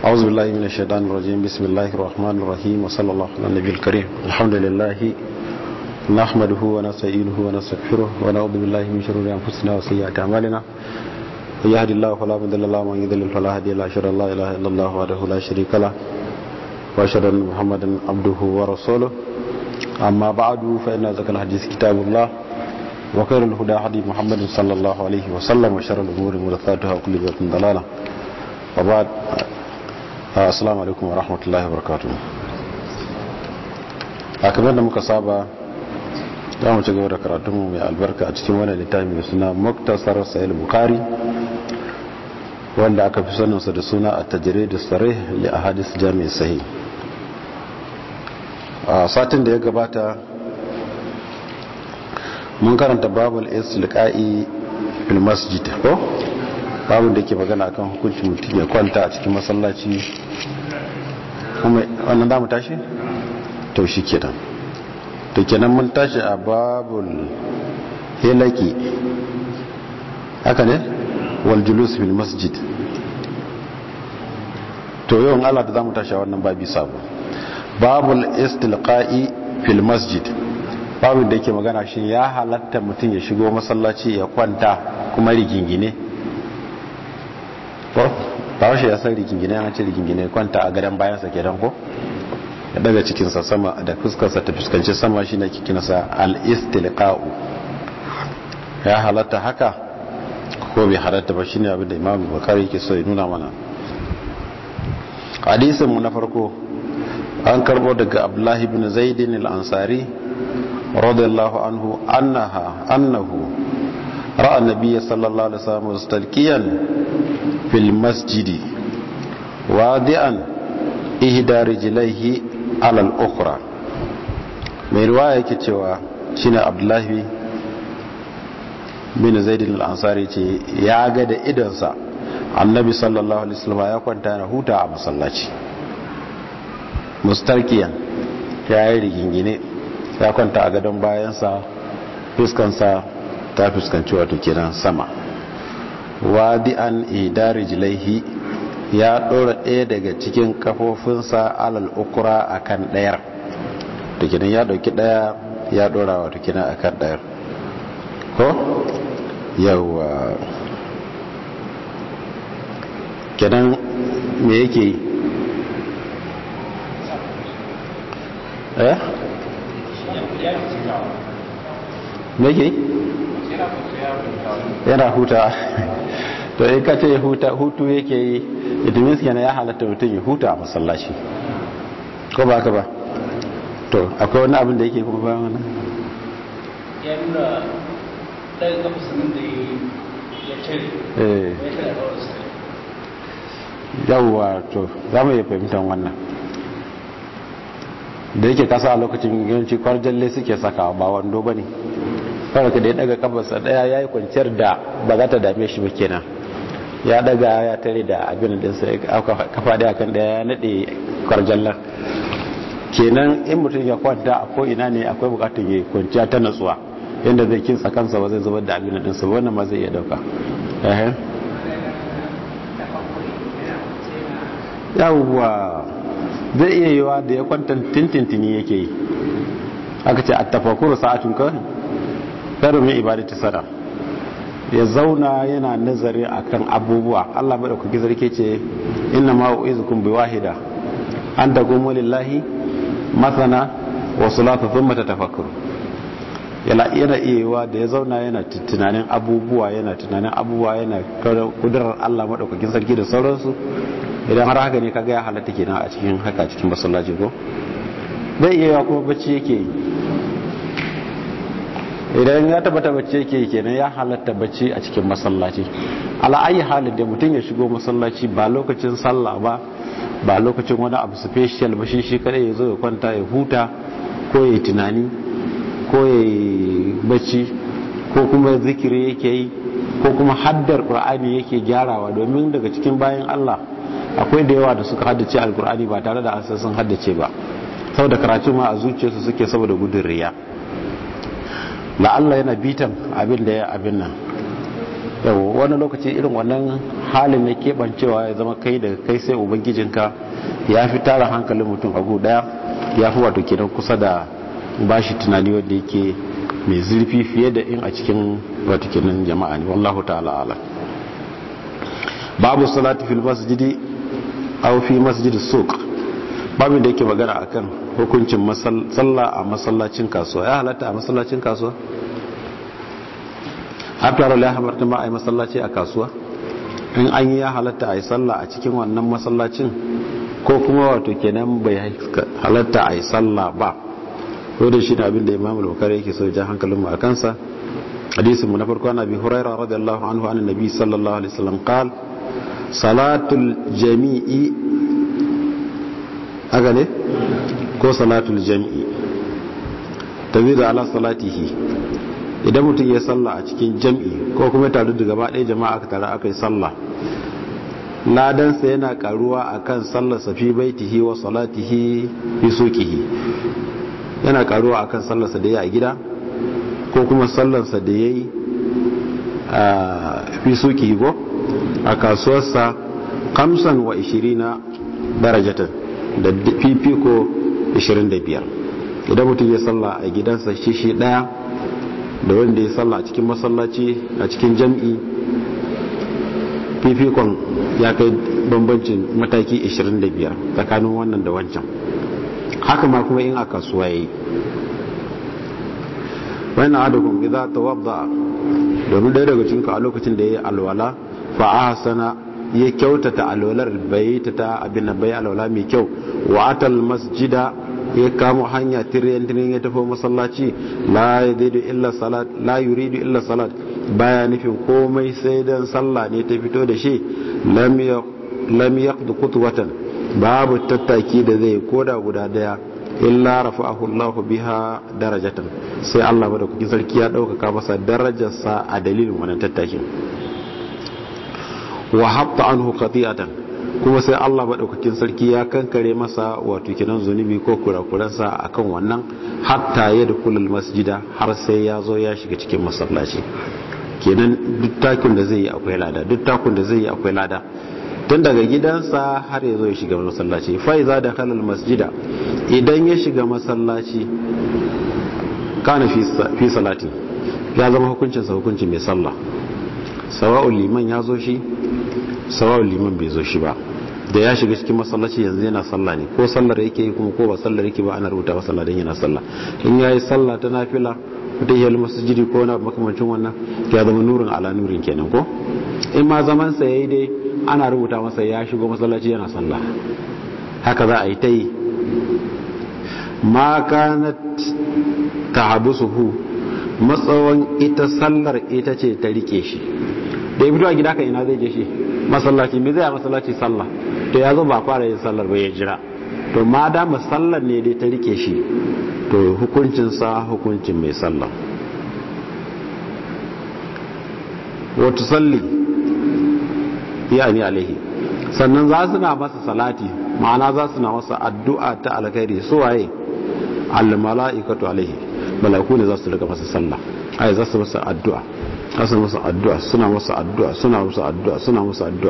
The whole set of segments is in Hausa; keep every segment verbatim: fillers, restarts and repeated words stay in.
أعوذ بالله من الشيطان الرجيم. بسم الله الرحمن الرحيم، وصلى الله على النبي الكريم. الحمد لله نحمده ونستعينه ونستغفره ونعوذ بالله من شرور أنفسنا وسيئات أعمالنا. من يهد الله فلا مضل له ومن يضلل فلا هادي له. أشهد أن لا إله إلا الله وحده لا شريك له وأشهد أن محمدا عبده ورسوله. أما بعد فإن أزكى الحديث كتاب الله وخير الهدى هدي محمد صلى الله عليه وسلم وشر الأمور محدثاتها وكل بدعة ضلالة. وبعد assalamu alaikum wa rahmatullahi wa barakatuh. A kamar da muka saba za mu ci gaba da karatunmu mai albarka a cikin wani littafi mai suna Muktasar Sahih Bukhari, wanda aka fi saninsa da suna at-tajrid as-sarih li ahadith jami' sahih. A satin da ya gabata mun karanta babul istilqa'i fil masjid, ko babu da ke magana akan hukuncin mutum ya kwanta a cikin masallaci. Kuma wannan za mu tashi? To shi kenan. To kenan mun tashi a babul hilaki, haka ne? Wal julus fil masjid. To yawan Allah da za mu tashi a wannan babi sabo. Babul istilqa'i fil masjid. Babu da ke magana shi ya halatta mutum ya shigo masallaci ya kwanta kuma rigingine. ba washe ya san rigingine, an ce rigingine kwanta a gadon bayansa ke ko ya daga cikinsa sama da fuskarsa ta fuskanci sama shi na kikinsa al-istilqa'u. Ya halatta haka ko bai halatta ba, shine abin da Imam Bukhari yake so ya nuna mana. Hadisin mu na farko an karbo daga Abdullah ibn Zaid al-Ansari radiyallahu anhu annaha annahu ra'a an-nabiy sallallahu alaihi wasallam mustalqiyan fil masjidi wadi'an ihda rijlaihi ala al-ukhra. mai riwaya yake cewa shine Abdullahi bin Zaid al-Ansari ce ya ga da idonsa Annabi sallallahu alaihi wasallam ya kwanta na huta a masallaci mustalqiyan, ya yi rigingine, ya kwanta a gadon bayansa, fuskansa ta fuskanci wato kenan sama. wadi'an idari jilaihi, ya dora ɗaya daga cikin kafofinsa alal ukura akan ɗayar. to kenan ya dauki ɗaya ya dora wato kenan akan ɗayar, ko yawa kenan me yake yi eh me yake yana huta. To in ka ce huta hutu yake yi, idimis kenan ya halatta mutum ya huta a masallaci, ko ba ka ba? To akwai wani abin da yake kuma bayan wannan ya nuna daga kafa sanin da ya cire eh yawwa. To za mu iya fahimtar wannan da yake kasa a lokacin yawanci kwarjalle suke sakawa, ba wando ba ne. kawai ka da ya daga kafarsa daya ya yi kwanciyar da ba za ta dame shi ba kenan, ya daga ya tare da abin da sai kafa daya kan daya ya nade kwarjallar kenan. in mutum ya kwanta a ko ina ne akwai bukatun ya kwanciya ta natsuwa yadda zai kinsa kansa ba zai zubar da abin da sa, wannan ma zai iya dauka. eh yawwa zai iya yiwa da ya kwanta tintintini yake yi. aka ce at-tafakkur sa'atun ka karu min ibadati sana, ya zauna yana nazari akan abubuwa. Allah madaukaki zarke ce inna ma u'izukum biwahida an taqumu lillahi mathana wa salatu thumma tatafakkaru. yana yana iyawa da ya zauna yana tunanin abubuwa yana tunanin abubuwa yana kudurar Allah madaukakin sarki da sauransu. idan har haka ne kaga ya halatta kenan a cikin haka cikin masallaci, ko zai iya kuma bacci yake yi. idan ya tabbata bacci yake kenan ya halatta bacci a cikin masallaci. ala ayi halin da mutum ya shigo masallaci ba lokacin sallah ba, ba lokacin wani abu special ba, shi shi kadai ya zo ya kwanta ya huta ko ya tunani ko ya bacci ko kuma zikiri yake yi ko kuma haddar qur'ani yake gyarawa. domin daga cikin bayan Allah akwai da yawa da suka haddace alqur'ani ba tare da an san sun haddace ba, saboda karatu ma a zuciyarsu suke saboda gudun riya. la Allah yana bitan abin da ya abin nan yau wani lokaci irin wannan halin na keɓancewa ya zama kai daga kai sai ubangijinka ya fi tara hankalin mutum abu daya ya fi wato kenan kusa da bashi tunani wanda yake mai zurfi fiye da in a cikin wato kenan jama'a ne wallahu ta'ala ala. Babu salati fil masjidi aw fi masjidi suq, babin da yake magana akan hukuncin sallah a masallacin kasuwa. Ya halatta a masallacin kasuwa? har tare da hamarta ma a yi masallaci a kasuwa? In an yi ya halatta a yi sallah a cikin wannan masallacin, ko kuma wato kenan bai halatta a yi sallah ba? ko da shi ne abin da Imam al-Bukhari yake so ja hankalin mu akan sa. Hadisin mu na farko na Abi Hurairah radiyallahu anhu an annabi sallallahu alaihi wasallam qala salatul jami'i aga ne ko salatul jami'i tabidu ala salatihi, idan mutum ya salla a cikin jami'i ko kuma tare da gaba ɗaya jama'a aka tare aka yi salla, ladansa yana karuwa akan sallar sa fi baitihi wa salatihi fi suqihi, yana karuwa akan sallar sa da yayi a gida ko kuma sallar sa da yayi a fi suqihi ko a kasuwarsa kamsan wa ishirina darajatan da fifiko ishirin da biyar. Idan mutum ya salla a gidansa shi shi daya da wanda ya salla a cikin masallaci a cikin jam'i, fifikon ya kai bambancin mataki ishirin da biyar tsakanin wannan da wancan. Haka ma kuma in a kasuwa yayi wannan adukun idza tawadda, domin daya daga cikin a lokacin da yayi alwala fa ahsana ya kyautata alwalar bai ta abin bai alwala mai kyau, wa atal masjida ya kamo hanya tiryan tiryan ya tafi masallaci, la yuridu illa salat la yuridu illa salat, baya nufin komai sai dan sallah ne ta fito da shi, lam ya lam yaqdu qutwatan, babu tattaki da zai koda guda daya, illa rafa'ahu Allahu biha darajatan, sai Allah madaukakin sarki ya dauka masa darajarsa a dalilin wannan tattakin. Wa hatta anhu qati'atan, kuma sai Allah madaukakin sarki ya kankare masa wato kinan zunubi ko kurakuransa akan wannan, hatta yadkhulul masjida, har sai ya zo ya shiga cikin masallaci. Kenan duk takin da zai yi akwai lada, duk takun da zai yi akwai lada, tun daga gidansa har ya zo ya shiga masallaci. Fa iza dakhala al masjida, idan ya shiga masallaci kana fi fi salati, ya zama hukuncin sa hukuncin mai sallah, sawa'ul liman ya zo shi sawa'ul liman bai zo shi ba. Da ya shiga cikin masallaci yanzu yana sallah ne, ko sallar yake yi kuma ko ba sallar yake ba, ana rubuta masa ladan yana sallah. In yayi sallah ta nafila ta yi masjidi ko na makamancin wannan, ya zama nurin ala nurin kenan ko. In ma zaman sa yayi dai ana rubuta masa ya shigo masallaci yana sallah. Haka za a yi ta yi. Ma kanat tahabusuhu, matsawan ita sallar ita ce ta rike shi. Da ya fito a gida ka ina zai je shi masallaci, me zai a masallaci sallah, to ya zo ba fara yin sallar ba ya jira. To ma da masallar ne dai ta rike shi, to hukuncinsa hukuncin mai sallah. Wata salli ya ni alaihi, sannan za su na masa salati, ma'ana za su na masa addu'a ta alkhairi. Su waye? Al-mala'ikatu alaihi, mala'iku ne za su riga masa sallah, ai za su masa addu'a, za su masa addu'a, suna masa addu'a, suna masa addu'a, suna masa addu'a.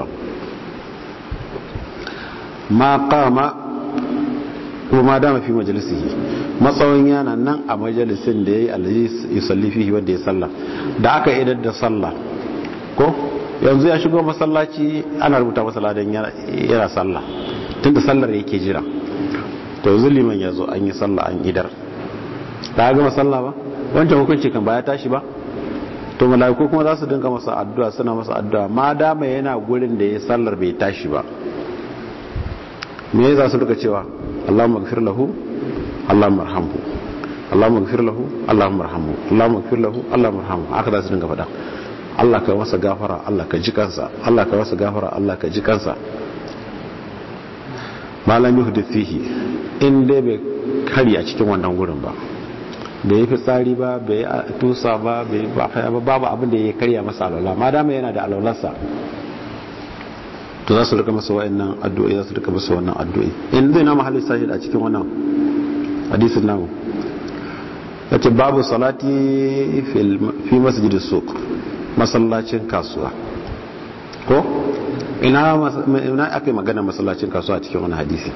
Ma qama kuma ma dama fi majalisihi, matsawon yana nan a majalisin da yayi alhaji yusalli fihi, wanda ya sallah. Da aka idar da sallah ko yanzu ya shigo masallaci, ana rubuta masa ladan yana sallah, tunda sallar yake jira. To yanzu liman ya zo an yi sallah an idar, ta gama sallah ba, wancan hukunci kan ba ya tashi ba. To mala'iku kuma za su dinga masa addu'a, suna masa addu'a ma dama yana gurin da ya sallar bai tashi ba. Me za su duka cewa Allahumma ighfir lahu Allahumma arhamhu, Allahumma ighfir lahu Allahumma arhamhu, Allahumma ighfir lahu Allahumma arhamhu. Haka za su dinga faɗa, Allah ka masa gafara, Allah ka ji kansa, Allah ka masa gafara, Allah ka ji kansa. Malami hudithihi, in dai bai kari a cikin wannan gurin ba, bai yi fitsari ba, bai yi tusa ba, bai yi ba, babu abin da ya karya masa alwala, ma dama yana da alwalarsa, to za su rika masa wa'annan addu'o'i, za su rika masa wannan addu'o'i. In zai na mahallin sahih a cikin wannan hadisin namu, yace babu salati fi masjidis suq, masallacin kasuwa ko ina ina aka yi magana masallacin kasuwa cikin wani hadisi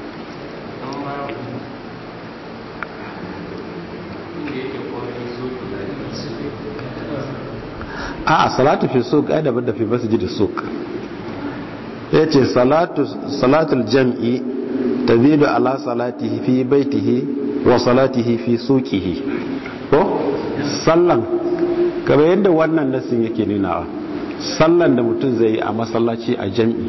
a salatu fi suq ai daban da fi masjid suq yace salatu salatul jam'i tazidu ala salatihi fi baitihi wa salatihi fi suqihi ko sallan kamar yadda wannan nasin yake nunawa sallan da mutum zai yi a masallaci a jam'i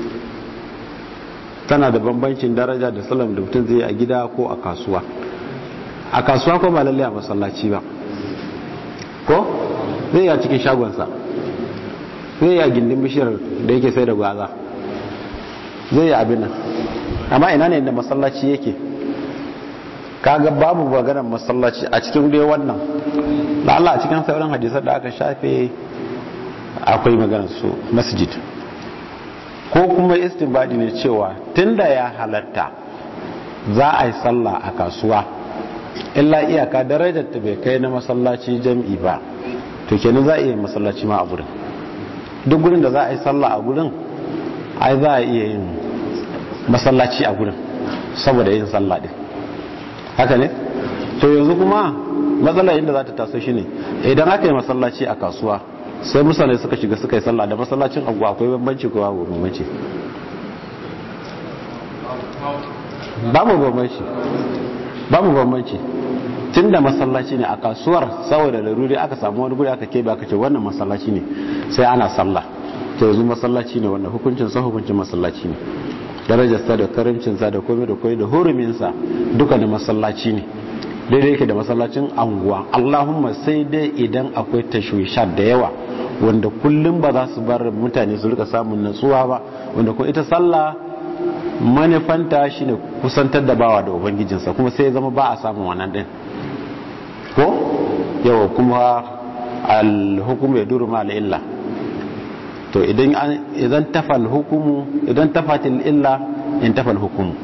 tana da bambancin daraja da sallan da mutum zai yi a gida ko a kasuwa a kasuwa ko ba lalle a masallaci ba ko zai yi a cikin shagonsa zai yi a gindin bishiyar da yake sai da gwaza zai yi abin nan amma ina ne inda masallaci yake kaga babu maganar masallaci a cikin dai wannan da Allah a cikin sauran hadisar da aka shafe akwai maganar su masjid ko kuma istinbadi ne cewa tunda ya halatta za a yi sallah a kasuwa illa iyaka darajar ta bai kai na masallaci jam'i ba to kenan za a iya masallaci ma a gurin duk gurin da za a yi sallah a gurin ai za a iya yin masallaci a gurin saboda yin sallah din haka ne to yanzu kuma matsalar inda za ta taso shine idan aka yi masallaci a kasuwa sai mutane suka shiga suka yi sallah da masallacin abu akwai bambanci ko babu bambanci babu bambanci babu bambanci tunda masallaci ne a kasuwar saboda laruri aka samu wani guri aka kebe aka ce wannan masallaci ne sai ana sallah to yanzu masallaci ne wannan hukuncin sa hukuncin masallaci ne darajarsa da karimcinsa da komai da komai da huruminsa duka da masallaci ne daidai yake da masallacin anguwa Allahumma sai dai idan akwai tashwishat da yawa wanda kullum ba za su bar mutane su rika samun natsuwa ba wanda ko ita sallah manufanta shine kusantar da bawa da ubangijinsa kuma sai ya zama ba a samun wannan din ko yawa kuma al-hukmu yaduru ma al-illa to idan idan tafal hukumu idan tafatil illa in tafal hukumu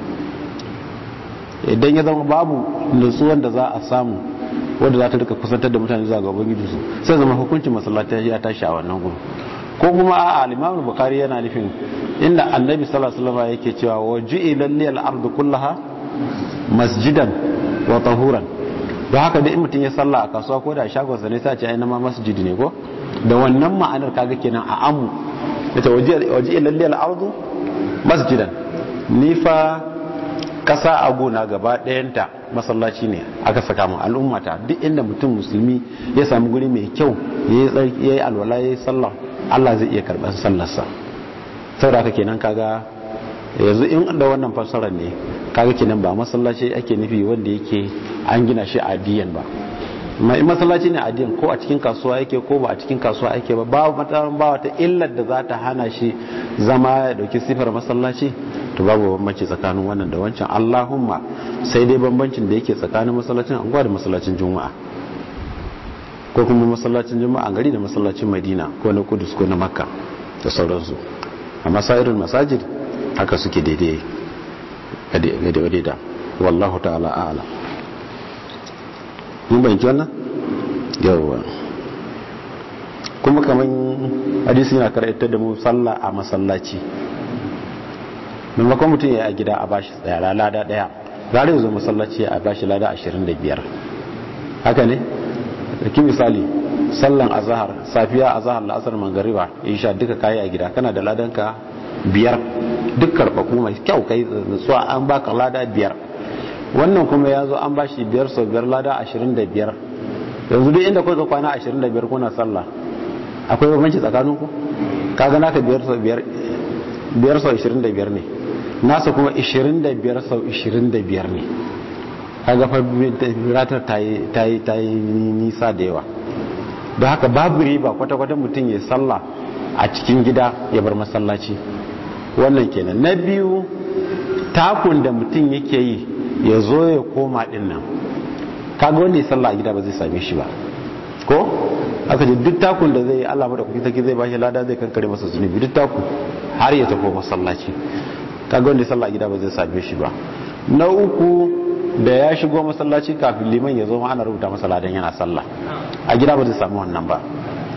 idan ya zama babu nutsuwan da za a samu wanda za ta rika kusantar da mutane zuwa ga ubangiji su sai zama hukuncin masallaci ya tashi a wannan gurin ko kuma a al-Imam Bukhari yana nufin inda Annabi sallallahu alaihi wasallam yake cewa waju'ila lil ardu kullaha masjidan wa tahuran don haka da in mutum ya salla a kasuwa ko da shagonsa ne sai ce ai na ma masjid ne ko da wannan ma'anar kaga kenan a amu ita waju'ila lil ardu masjidan ni fa kasa a gona gaba ɗayanta masallaci ne aka saka mu al'ummata duk inda mutum musulmi ya samu guri mai kyau ya yi alwala ya yi sallah Allah zai iya karɓar sallarsa saboda haka kenan kaga yanzu in da wannan fassarar ne kaga kenan ba masallaci ake nufi wanda yake an gina shi adiyan ba amma in masallaci ne adiyan ko a cikin kasuwa yake ko ba a cikin kasuwa yake ba ba mataran ba wata illar da za ta hana shi zama ya dauki sifar masallaci to babu bambanci tsakanin wannan da wancan Allahumma sai dai bambancin da yake tsakanin masallacin anguwa da masallacin juma'a ko kuma masallacin juma'a gari da masallacin madina ko na kudus ko na makka da sauransu amma sairul masajid haka suke daidai daidai da wallahu ta'ala a'lam mun bayyana wannan yawa kuma kaman hadisi yana karantar da mu sallah a masallaci maimakon mutum ya yi a gida a bashi tsaya lada daya zare zo masallaci a bashi lada ashirin da biyar haka ne da misali sallan azhar safiya azhar la'asar mangariba isha duka kayi a gida kana da ladanka biyar duk karfafu mai kyau kai nutsuwa an baka lada biyar wannan kuma ya zo an bashi biyar sau biyar lada ashirin da biyar yanzu duk inda kuka kwana ashirin da biyar kuna sallah akwai bambanci tsakaninku kaga naka biyar sau biyar biyar sau ashirin da biyar ne nasa kuma ashirin da biyar sau ashirin da biyar ne kaga fa ratar tayi tayi tayi nisa da yawa don haka babu riba kwata-kwata mutum ya sallah a cikin gida ya bar masallaci wannan kenan na biyu takun da mutum yake yi ya zo ya koma din nan kaga wanda ya sallah a gida ba zai same shi ba ko aka ce duk takun da zai yi Allah mada kuki take zai bashi lada zai kankare masa zunubi duk takun har ya tafi masallaci kaga wanda ya sallah a gida ba zai same shi ba na uku da ya shigo masallaci kafin liman ya zo ma ana rubuta masa ladan yana sallah a gida ba zai samu wannan ba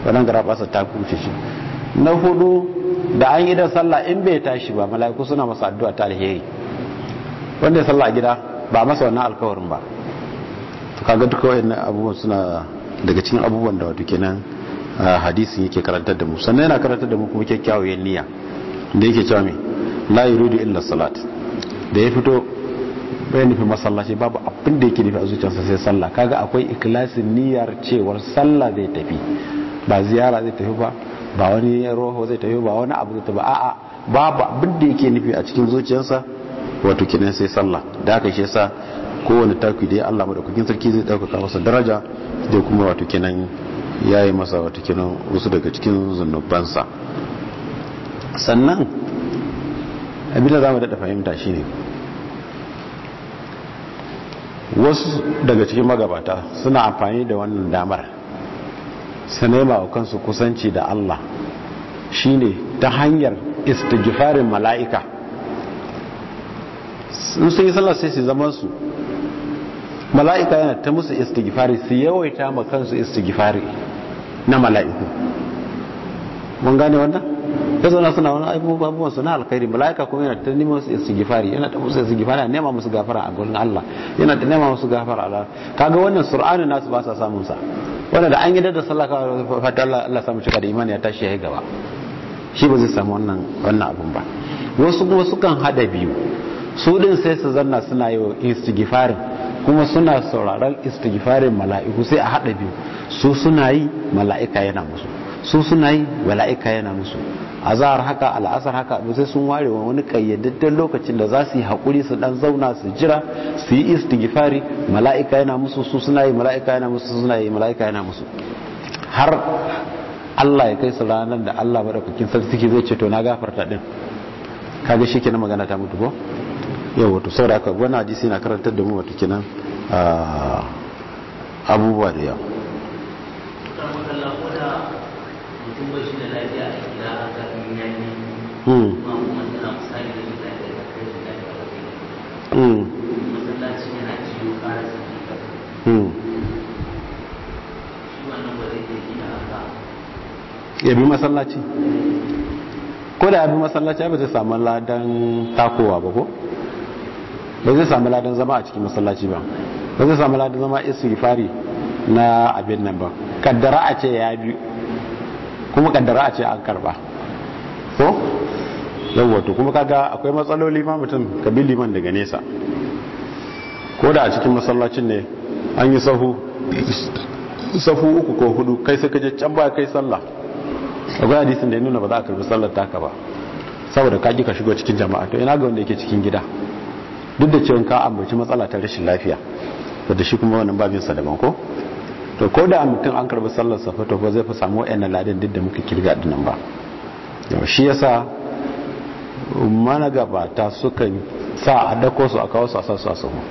wannan garabasa ta kuce shi. Na hudu da an yi da sallah in bai tashi ba mala'iku suna masa addu'a ta alheri, wanda ya sallah a gida ba masa wannan alkawarin ba. to kaga duka wayannan abubuwan suna daga cikin abubuwan da wato kenan hadisin yake karantar da mu. Sannan yana karantar da mu kuma kyakkyawar niyya da yake cewa me la yuridu illa salat, da ya fito bai nufi masallaci babu abin da yake nufi a zuciyarsa sai sallah. Kaga akwai ikhlasin niyyar cewar sallah zai tafi, ba ziyara zai tafi ba, ba wani roho zai tafi ba, wani abu zai tafi, a'a babu abin da yake nufi a cikin zuciyarsa wato kenan sai sallah. Da haka shi yasa kowane taki da Allah madaukakin sarki zai dauka masa daraja da kuma wato kenan yayi masa wato kenan wasu daga cikin zunubansa. Sannan abin da zamu da fahimta shine wasu daga cikin magabata suna amfani da wannan damar su nema wa kansu kusanci da Allah shine ta hanyar istighfarin mala'ika. sun yi sallah sai su zama su mala'ika yana ta musu istighfari, su yawaita ma kansu istighfari na mala'iku. mun gane wannan? ya zauna suna wani abubuwan su na alkhairi, mala'ika kuma yana ta nema musu istighfari, yana ta musu istighfari, nema musu gafara a gurin Allah, yana ta nema musu gafara Allah. kaga wannan sur'anin nasu ba sa samun sa, wanda da an yi da sallah ka fata Allah Allah samu cika da imani ya tashi ya gaba, shi ba zai samu wannan wannan abun ba. wasu kuma sukan hada biyu, su din sai su zanna suna yi istighfarin kuma suna sauraron istighfarin mala'iku, sai a hada biyu, su suna yi mala'ika yana musu, su suna yi mala'ika yana musu. azhar haka al'asar haka sai sun ware wani kayyadadden lokacin da za su yi hakuri su dan zauna su jira su yi istighfari, mala'ika yana musu, su suna yi mala'ika yana musu, suna yi mala'ika yana musu, har Allah ya kai su ranar da Allah madaukakin sarki zai ce to na gafarta din. kaga shi kenan magana ta mutu ko yau wato saboda haka wannan hadisi yana karantar da mu wato kenan abubuwa da yawa. ya bi masallaci ko da ya bi masallaci ba zai samu ladan takowa ba ko ba zai samu ladan zama a cikin masallaci ba ba zai samu ladan zama istighfari na abin nan ba. kaddara a ce ya bi kuma kaddara a ce an karba ko yawwato kuma kaga akwai matsaloli ma mutum ka bi liman daga nesa, ko da a cikin masallacin ne an yi sahu sahu uku ko hudu kai sai ka je can ba kai sallah, akwai hadisin da ya nuna ba za a karbi sallar taka ba saboda ka ji ka shigo cikin jama'a. to ina ga wanda yake cikin gida, duk da cewa ka ambaci matsala ta rashin lafiya da shi kuma wannan babin sa daban ko to ko da mutum an karbi sallar sa fa to ba zai fa samu wayannan ladan duk da muka kirga dinnan ba. yau shi yasa mana gabata sukan sa a dako su a kawo su a sa su a sahu.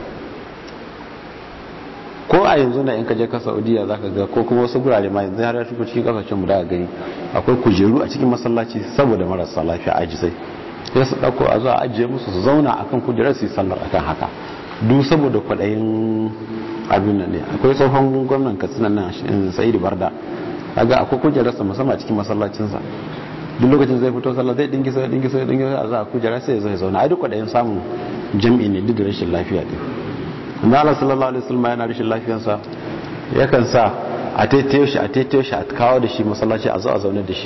ko a yanzu na in ka je ka Saudiya zaka ga ko kuma wasu gurare ma yanzu har ya shigo cikin kasashen mu da gani akwai kujeru a cikin masallaci saboda marasa lafiya aji sai sai su dauko a zuwa ajiye musu su zauna akan kujerar su yi sallar akan haka, duk saboda kwadayin abin nan ne. akwai tsohon gwamnan Katsina nan Sa'idu Barda, kaga akwai kujerar sa musamman a cikin masallacin sa, duk lokacin zai fito sallah zai dingi sai dingi sai dingi a za kujera sai ya zo ya zauna. ai duk kwadayin samun jami'i ne duk da rashin lafiya din. Allah sallallahu alaihi wasallam yana rashin lafiyarsa yakan sa a taitayo shi a taitayo shi a kawo da shi masallaci a zo a zaune da shi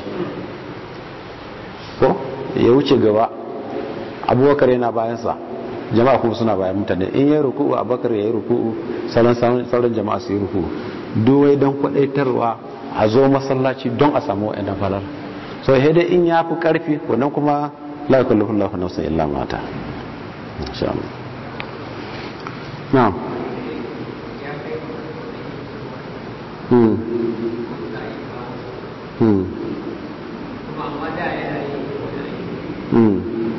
ko ya wuce gaba, Abubakar yana bayan sa, jama'a kuma suna bayan mutane. in yayi ruku'u Abubakar yayi ruku'u, sauran sauran jama'a su yi ruku'u, duwai don kwadaitarwa a zo masallaci don a samu wa'annan falar. so sai dai in ya fi karfi wannan kuma la yukallifu Allahu nafsan illa ma ata. insha Allah. na'am hmm hmm hmm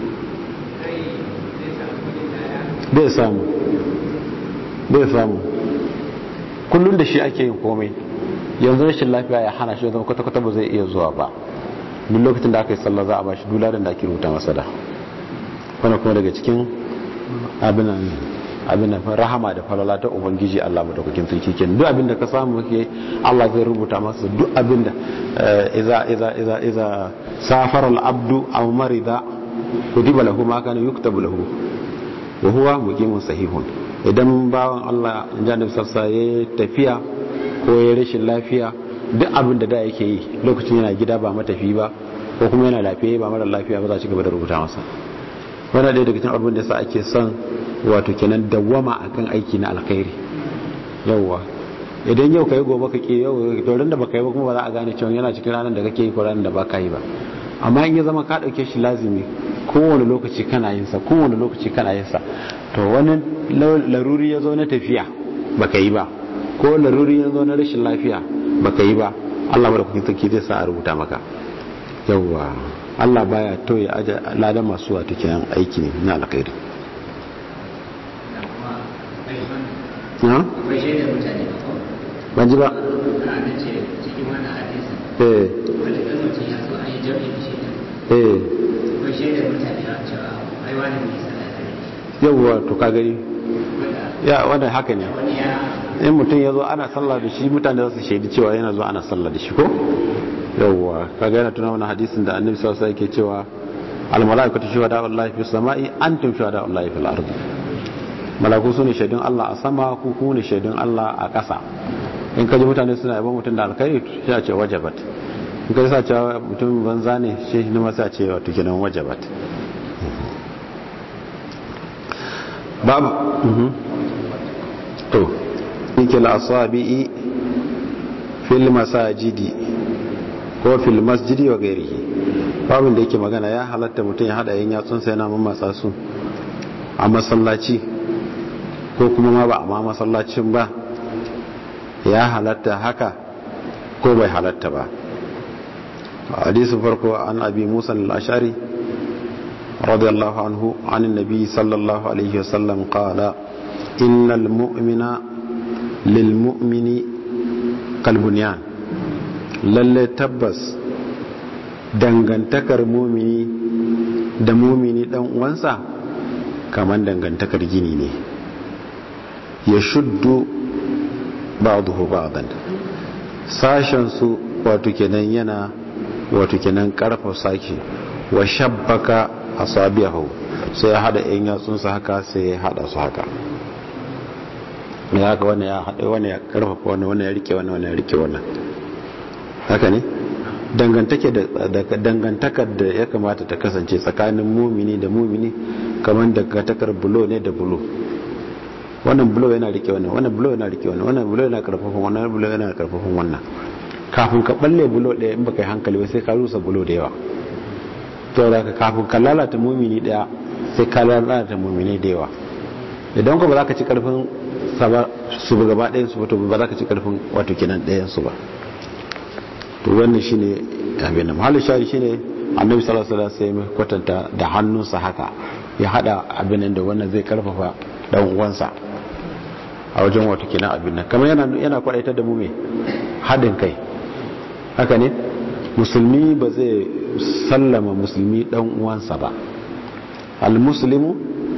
bai samu bai samu kullum da shi ake yin komai. yanzu rashin lafiya ya hana shi zama kwata-kwata ba zai iya zuwa ba. duk lokacin da aka yi sallah za a ba shi dularin da ake rubuta masa da wannan kuma daga cikin abinan abin da rahama da falala ta ubangiji Allah madaukakin sarki kenan duk abin da ka samu ke Allah zai rubuta masa duk abin da iza iza iza iza safara al-abdu aw marida kutiba lahu ma kana yuktabu lahu wa huwa muqimun sahihun idan bawan Allah jannabi sassa ya tafiya ko ya rashin lafiya duk abin da da yake yi lokacin yana gida ba matafi ba ko kuma yana lafiya ba mara lafiya ba za ci gaba da rubuta masa wannan dai daga cikin abin da yasa ake son wato kenan dawwama akan aiki na alkhairi yawwa idan yau kai gobe kake yau to ran da baka yi ba kuma ba za a gane cewa yana cikin ranar da kake yi ko ranar da baka yi ba amma in ya zama ka dauke shi lazimi kowane lokaci kana yin sa kowane lokaci kana yin sa to wani laruri ya zo na tafiya baka yi ba ko laruri ya zo na rashin lafiya baka yi ba Allah madaukakin sarki zai sa a rubuta maka yawwa Allah baya toye aja ladan masu wato kenan aiki ne na alkhairi na ban ji ba eh eh yawwa to ka gani ya wannan haka ne in mutum ya zo ana sallah da shi mutane za su shaidi cewa yana zo ana sallah da shi ko yawwa kaga yana tuna wani hadisin da annabi sallallahu alaihi wasallam yake cewa al malaikatu shuhada wallahi fis samai antum shuhada wallahi fil ardi malaku sune shaidun Allah a sama ku ku ne shaidun Allah a ƙasa in kaji mutane suna yabon mutum da alkhairi sai a ce wajabat in kaji sa cewa mutum banza ne shi ne ma sai a ce wato kenan wajabat babu to yake la asabi fil masajidi ko fil masjidi wa gairihi babin da yake magana ya halatta mutum ya hada yin yatsun sai yana mammatsa su a masallaci ko kuma ma ba a masallacin ba ya halatta haka ko bai halatta ba hadisin farko an abi musa al-ashari radiyallahu anhu anin nabi sallallahu alaihi wasallam qala innal mu'mina lil mu'mini kal bunyan lalle tabbas dangantakar mumini da mumini dan uwansa kaman dangantakar gini ne ya shuddu ba'dahu ba'dan sashen su wato kenan yana wato kenan karfa saki wa shabbaka asabihu sai ya hada yan yatsun sa haka sai ya hada su haka ya haka wannan ya hada wannan ya karfafa wannan wannan ya rike wannan wannan ya rike wannan haka ne dangantake da dangantakar da ya kamata ta kasance tsakanin mumini da mumini kamar dangantakar bulo ne da bulo wannan bulo yana rike wannan wannan bulo yana rike wannan wannan bulo yana karfafan wannan bulo yana karfafan wannan kafin ka balle bulo ɗaya in baka yi hankali ba sai ka rusa bulo da yawa to da kafin ka lalata mumini ɗaya sai ka lalata mumini da yawa idan ko ba za ka ci karfin su gaba ɗayan su ba to ba za ka ci karfin wato kenan ɗayan su ba to wannan shine abin nan halin shari shine annabi sallallahu alaihi wasallam sai kwatanta da hannunsa haka ya hada abin nan da wannan zai karfafa dan uwansa a wajen wato kenan abin nan kamar yana yana kwadaitar da mu me hadin kai haka ne musulmi ba zai sallama musulmi dan uwansa ba al muslimu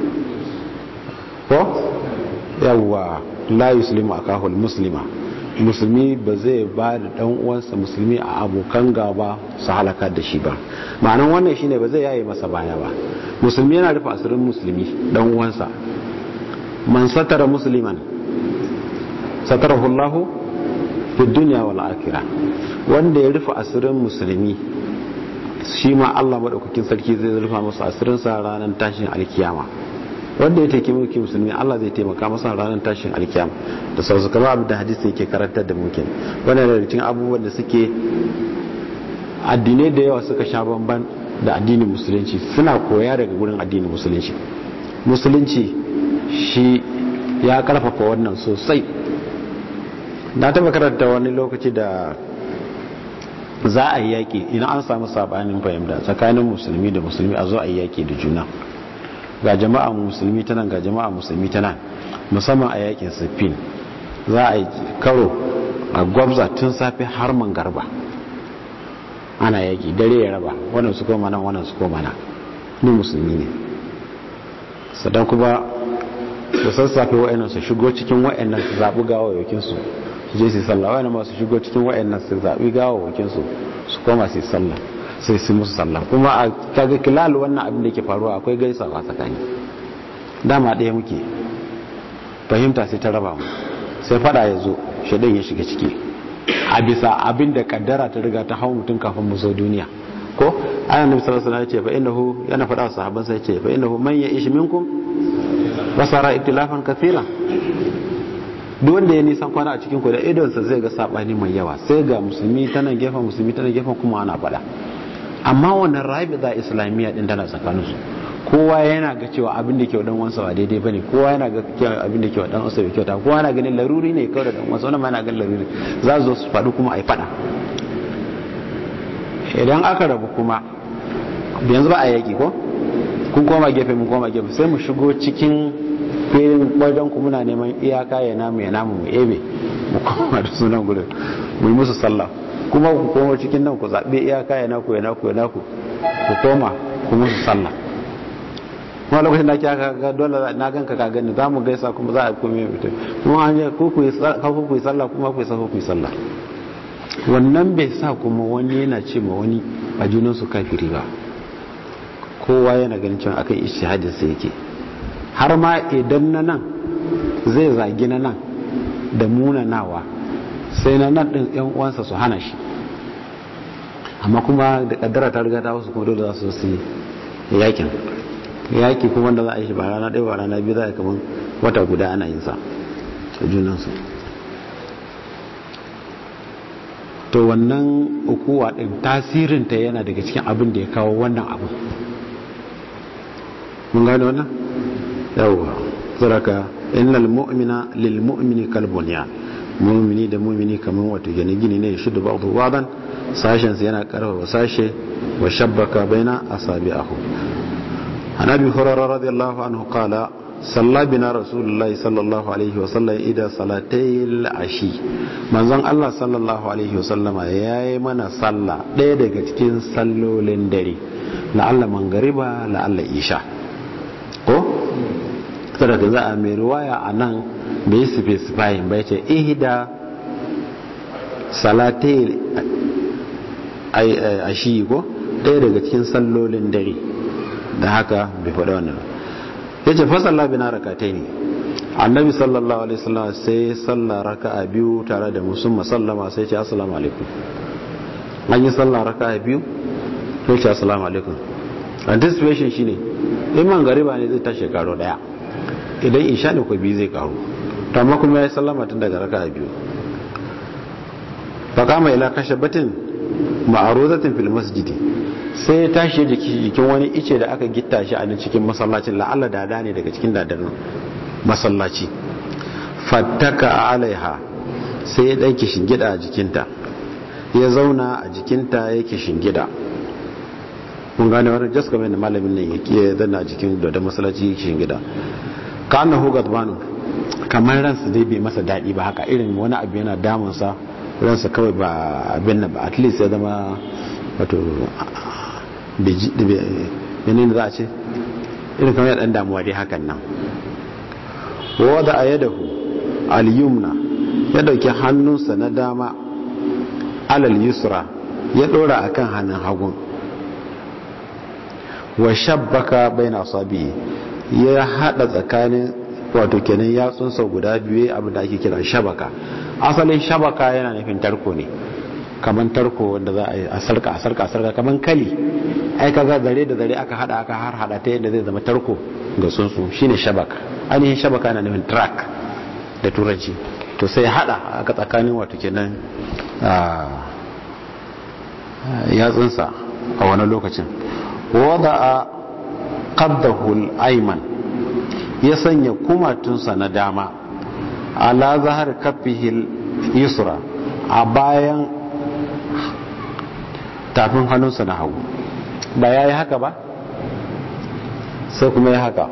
ko yawa la yuslimu akahu al muslima musulmi ba zai ba da dan uwansa musulmi a abokan gaba su halaka da shi ba ma'anan wannan shine ba zai yaye masa baya ba musulmi yana rufe asirin musulmi dan uwansa man satara musliman satarahu Allah fi dunya wal akhirah wanda ya rufe asirin musulmi shi ma Allah madaukakin sarki zai rufa masa asirin sa ranar tashin alkiyama wanda ya take mulki musulmi Allah zai taimaka masa ranar tashin alkiyama da sauransu kamar abin da hadisi yake karantar da muke wannan da cikin abubuwan da suke addinai da yawa suka sha bamban da addinin musulunci suna koya daga gurin addinin musulunci musulunci shi ya karfafa wannan sosai na taba karanta wani lokaci da za a yi yaki idan an samu sabanin fahimta tsakanin musulmi da musulmi a zo a yi yaki da juna ga jama'a musulmi ta nan ga jama'a musulmi ta nan musamman a yakin siffin za a yi karo a gwabza tun safe har mangarba ana yaki dare ya raba wannan su koma nan wannan su koma nan ni musulmi ne sadan kuma da sassafe wa'annan su shigo cikin wa'annan su zaɓi gawawakin su su je su sallah, wa'annan ma su shigo cikin wa'annan su zaɓi gawawakin su su koma su sallah sai su musu sallah. Kuma a kaga kilal wannan abin da ke faruwa akwai gaisawa tsakani, dama ɗaya muke, fahimta sai ta raba mu, sai fada ya zo shaidan ya shiga ciki a bisa abin da kaddara ta riga ta hau mutum kafin mu zo duniya ko ayan nabi sallallahu alaihi wasallam ya ce fa innahu, yana fada wa sahabban sai ya ce fa innahu man ya'ish minkum basara ittilafan kathira, duk wanda ya nisan kwana a cikin ku da idon sa zai ga sabani mai yawa, sai ga musulmi tana gefen musulmi tana gefen kuma ana fada. Amma wannan rabita islamiyya din tana tsakaninsu, kowa yana ga cewa abin da ke dan wansa ba daidai bane, kowa yana ga cewa abin da ke dan wansa bai kyauta, kowa yana ganin laruri ne kawai da dan wansa, wannan ma yana ganin laruri, za su zo su faɗi kuma ai faɗa. Idan aka rabu kuma yanzu ba a yaki ko kun koma gefe mun koma gefe, sai mu shigo cikin filin wajen ku muna neman iyaka ya namu ya namu mu ebe mu koma da sunan gudu mu yi musu sallah, kuma ku koma cikin nan ku zaɓe iyaka ya naku ya naku ya naku ku koma ku musu sallah. Kuma lokacin da ake ga dole na ganka ka gani za mu gaisa kuma za a kome mutum, kuma an yi ku ku yi sallah kuma ku yi sahu ku yi sallah. Wannan bai sa kuma wani yana ce ma wani a junansu kafiri ba, kowa yana ganin cewa akan ijtihadin sa yake, har ma idan na nan zai zagi na nan da munanawa sai na nan din yan uwansa su hana shi, amma kuma da kaddara ta riga ta wasu kuma dole za su su yakin yaki kuma wanda za a yi shi ba rana ɗaya ba rana biyu, za a kamar wata guda ana yin sa a junansu. To wannan ukuwa ɗin tasirinta yana daga cikin abin da ya kawo wannan abu, mun gane wannan yawwa. saraka innal mu'mina lil mu'mini kal bunyan, mu'mini da mu'mini kamar wato gine gine ne shi da ba'du wadan, sashen sa yana karfafa sashe, wa shabbaka baina asabi'ahu. an abi hurairah radiyallahu anhu qala salla bina rasulullahi sallallahu alaihi wasallam ida salatayil ashi, manzon Allah sallallahu alaihi wasallama yayi mana salla daya daga cikin sallolin dare, la'alla mangariba la'alla isha ko kada za a mai riwaya anan bai specify bai ce ihda salatayil ashi ko daya daga cikin sallolin dare, da haka bai faɗa wannan. yace fa salla bina rak'ataini, annabi sallallahu alaihi wasallam sai salla raka'a biyu tare da musulma sallama sai ce assalamu alaikum. an yi salla raka'a biyu sai ce assalamu alaikum. anticipation shine imam gariba ne zai tashi karo daya, idan isha ne ko biyu zai karo, to amma kuma ya sallama tun daga raka'a biyu. fa kama ila kashabatin ma'ruzatin fil masjidi, sai ya tashi jikin wani ice da aka gitta shi a nan cikin masallacin, la'alla dada ne daga cikin dadan masallaci. fattaka alaiha, sai ya ɗauki shingida a jikinta, ya zauna a jikinta yake shingida. mun gane wani just kamar da malamin nan yake ya zanna a jikin dadan masallaci yake shingida. ka annahu gadbanu, kamar ransa dai bai masa daɗi ba, haka irin wani abu yana damunsa, ransa kawai ba abin nan ba, at least ya zama wato menene za a ce irin kamar yadda damuwa dai hakan nan. wadda a yadahu al-yumna, ya dauki hannunsa na dama alal yusra, ya dora akan hannun hagun, wa shabbaka baina asabi, ya hada tsakanin wato kenan yatsunsa guda biyu, abin da ake kira shabaka. asalin shabaka yana nufin tarko ne, kaman tarko wanda za a yi a sarka a sarka a sarka kaman kali, ai kaga zare da zare aka hada aka har hada ta yadda zai zama tarko ga tsuntsu, shine shabaka. ainihin shabaka na nufin track da turanci, to sai hada aka tsakanin wato kenan yatsunsa a wani lokacin. wada a qaddahu al-ayman, ya sanya kumatunsa na dama ala zahar kaffihi yusra, a bayan tafin hannunsa na hagu. ba ya yi haka ba sai kuma ya haka,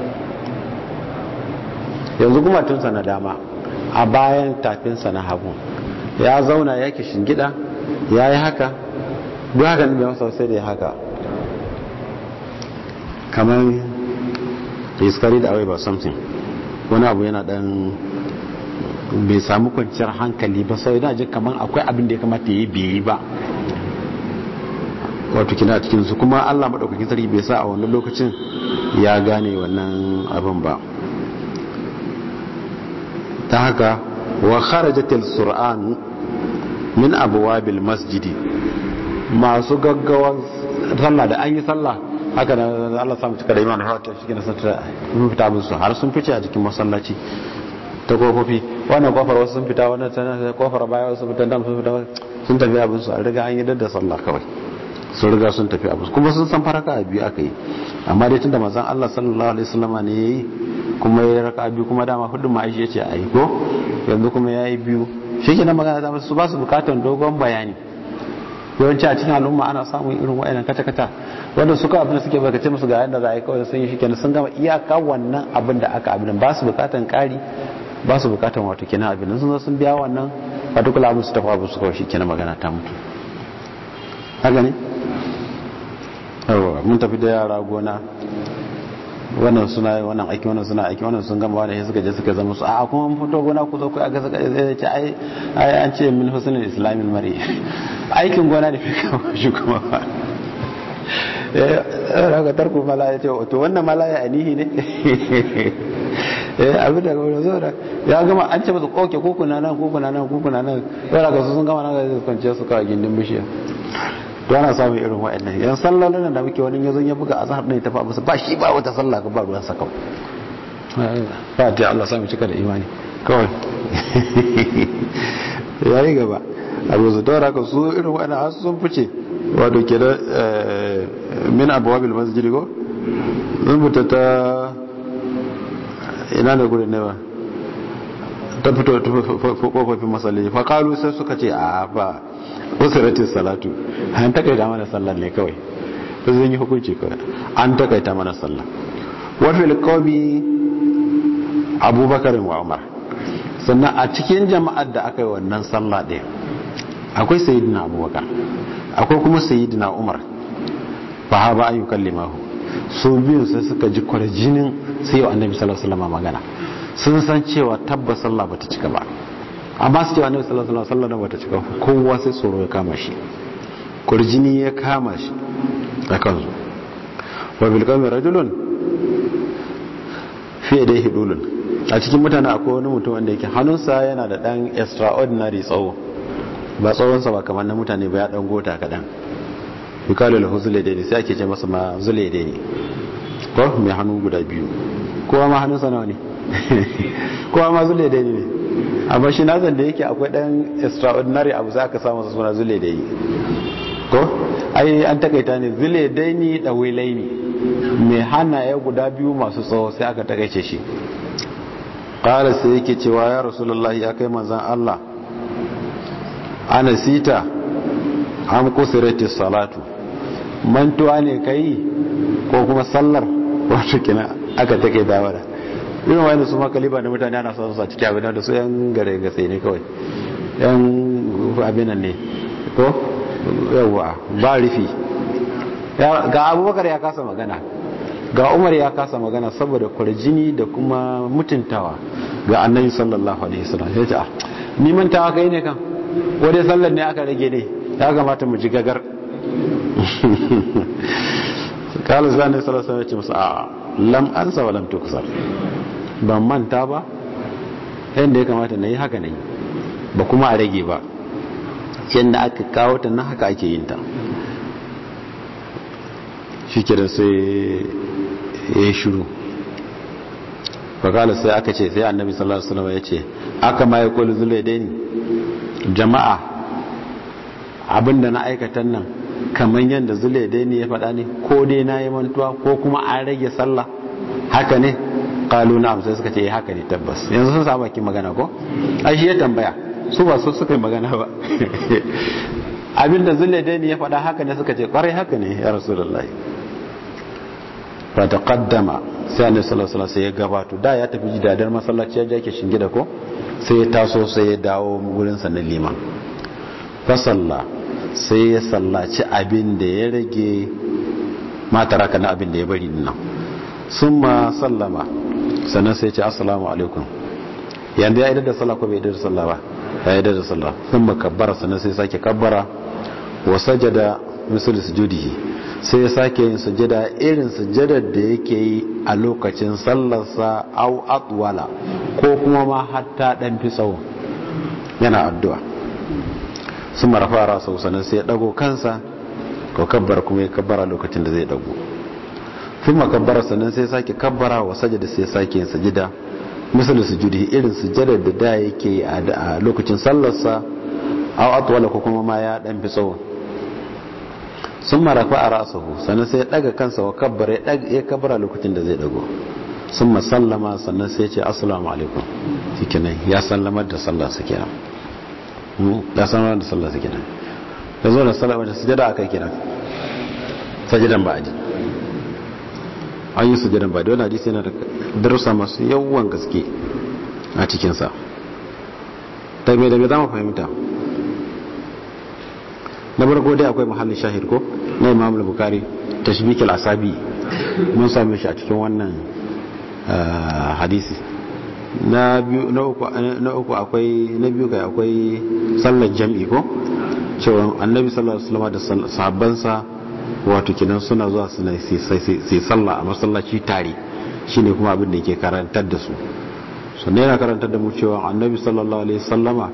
yanzu kuma tunsa na dama a bayan tafinsa na hagu, ya zauna ya ke shingida, ya yi haka, duk haka ne mai sai da ya haka, kamar is carried away by something wani abu yana dan bai samu kwanciyar hankali ba sai yana jin kamar akwai abin da ya kamata ya yi bai yi ba wato kina a cikinsu kuma Allah maɗaukakin sarki bai sa a wannan lokacin ya gane wannan abin ba. Ta haka wa kharajatil sur'an min abwabil masjidi, masu gaggawa sallah da an yi sallah haka da Allah samu cika da imanin hawata shi ne sun fita musu har sun fice a cikin masallaci ta kofofi, wannan kofar wasu sun fita, wannan kofar baya wasu sun fita, dan sun fita sun tafi abin su, an riga an yi da sallah kawai sun riga sun tafi abin, kuma sun san faraka a biyu aka yi, amma dai tunda manzon Allah sallallahu alaihi wasallam ne yayi kuma ya raka biyu, kuma dama hudun ma Aisha yace ayi ko yanzu kuma yayi biyu, shikenan magana ta su ba su bukatan dogon bayani. Yawanci a cikin al'umma ana samun irin wayannan kata-kata wanda suka abin da suke baka ce musu ga yanda za a yi kawai sun yi shikenan sun gama iyaka wannan abin da aka abin ba su bukatan kari, ba su bukatan wato kenan abin sun zo sun biya wannan wato kula musu tafi abu su kawai shikenan magana ta mutu. Haka ne? Yawa mun tafi da yara gona, wannan suna wannan aiki wannan suna aiki wannan sun gama wannan suka je suka zama su a kuma mun fito gona ku zo ku aga suka ce ai ai an ce min husnul islamil mar'i aikin gona ne kama shi kuma ba eh raka tarku mala ya ce to wannan mala ya anihi ne eh abin da gaba zo da ya gama an ce musu koke kuku na nan kuku na nan kuku na nan raka su sun gama nan ga su kwance su ka gindin bishiya. To ana samun irin waɗannan yan sallolin da muke wani yazo ya buga azhar ne ta fa musu ba shi ba wata sallah ka ba ruwan sa kawai ba ta Allah sami cika da imani kawai yayi gaba abu su dora ka su irin waɗannan har sun fice wato ke da min abwabil masjid go sun fita ta ina da gurin ne ba ta fito kofofin masallaci fa kalu sai suka ce a ba usratin salatu an takaita mana sallar ne kawai to zan yi hukunci kawai an takaita mana sallah. Wa fil qawmi Abubakar wa Umar, sannan a cikin jama'ar da aka yi wannan sallah ɗaya akwai sayyidina Abubakar akwai kuma sayyidina Umar fa haba ayu kallimahu, su biyun sai suka ji kwarjinin sai annabi sallallahu alaihi wasallam magana, sun san cewa tabbas sallah bata cika ba, amma su ce annabi sallallahu alaihi wasallam bata cika, kowa sai tsoro ya kama shi, kurjini ya kama shi akan su. Wa bil qawmi rajulun fi yadayhi dulun, a cikin mutane akwai wani mutum wanda yake hannunsa yana da dan extraordinary tsawo, ba tsawon sa ba kamar na mutane ba, ya dan gota kadan, yukalu lahu zulaydaini, sai ake ce masa ma zulaydaini ko mai hannu guda biyu, kowa ma hannunsa nawa ne kowa ma zulaydaini ne, amma shi nazan da yake akwai dan extraordinary abu za ka samu suna zule da yi ko ai an takaita ne zule daini da wilaini, mai hannaye guda biyu masu tsawo sai aka takaice shi. Qala sai yake cewa ya rasulullahi ya kai manzon Allah, ana sita am qusirati salatu, mantuwa ne kai ko kuma sallar wato kina aka takaita wada irin wani su makaliba da mutane ana son su a cikin abin da su yan gare gasai ne kawai, yan abinan ne ko yawa ba rufi. Ga Abubakar ya kasa magana, ga Umar ya kasa magana saboda kwarjini da kuma mutuntawa ga annabi sallallahu alaihi wasallam. Sai ta ni mantawa kai ne kan wani sallar ne aka rage ne, ya kamata mu ji gagar. Kala zane sallallahu alaihi wasallam ya ce musu a lam ansa wa lam tuksar, ban manta ba yadda ya kamata na yi haka ne ba kuma a rage ba, yadda aka kawo ta na haka ake yin ta. Shi kira sai ya yi shuru, bakala sai aka ce sai annabi sallallahu alaihi wasallam ya ce aka ma ya koli zulai dai ni jama'a abinda na aikatan nan kamar yadda zulai dai ni ya faɗa ne, ko dai na yi mantuwa ko kuma an rage sallah, haka ne? Kalu na'am, sai suka ce eh haka ne tabbas. Yanzu sun samu bakin magana ko ai shi ya tambaya, su ba su suka yi magana ba abinda Zulaidaini ya faɗa haka ne, suka ce kwarai haka ne ya rasulullahi. Fa taqaddama, sai annabi sallallahu alaihi wasallam sai ya gabato, da ya tafi jidadar masallaci ya jake shingida ko, sai ya taso sai ya dawo gurin sa na liman. Fa salla, sai ya sallaci abin da ya rage, ma taraka na abin da ya bari nan. Summa sallama, sannan sai ya ce assalamu alaikum. yanda ya idar da sallah ko bai idar da sallah ba, ya idar da sallah. thumma kabbara, sannan sai sake kabbara wa sajada misal sujudihi, sai ya sake yin sujada irin sujadar da yake yi a lokacin sallarsa, au atwala, ko kuma ma hatta dan fi tsawo yana addu'a. sun marafa rasa, sannan sai ya dago kansa ko kabbara, kuma ya kabbara lokacin da zai dago. sun makabbara, sannan sai ya sake kabbara wa sajada, sai ya sake yin sujada misal sujudihi irin sujadar da da yake yi a lokacin sallarsa, au atwala, ko kuma ma ya dan fi tsawo. sun marafa a rasahu, sannan sai ya daga kansa wa kabbara, ya kabbara lokacin da zai dago. sun masallama, sannan sai ya ce assalamu alaikum. shikenan ya sallamar da sallah su kenan, ya sallamar da sallah su kenan. da zo da sallama da sujada aka kenan, sajidan ba'adi, an yi sujadan ba'adi. wani hadisi yana da darussa masu yawan gaske a cikinsa. ta mai da mai zama fahimta, na farko dai akwai mahallin shahid ko na Imam al-Bukhari, tashbik al-asabi, mun same shi a cikin wannan hadisi. na biyu na uku na uku akwai na biyu kai akwai sallar jami'i ko, cewa annabi sallallahu alaihi wasallam da sahabbansa wato kidan suna zuwa su sai sallah a masallaci tare, shine kuma abin da yake karantar da su. sannan yana karantar da mu cewa annabi sallallahu alaihi wasallama